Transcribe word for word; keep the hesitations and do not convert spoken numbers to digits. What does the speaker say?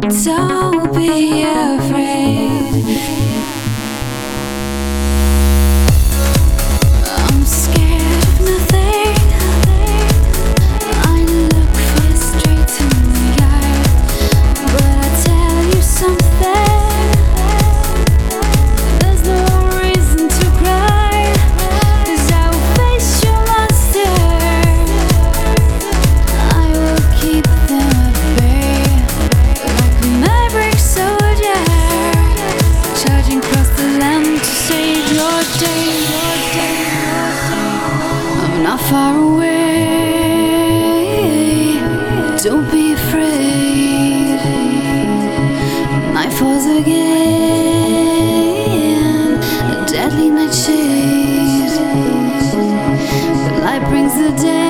Don't be afraid. I'm scared of nothing. I look straight in the eye, but I tell you something. There's no reason to cry, 'cause I will face your monster. I will keep them at bay, like a maverick soldier, charging across the land to save your day. I'm not far away, don't be afraid. Night falls again, a deadly nightshade. The light brings the day.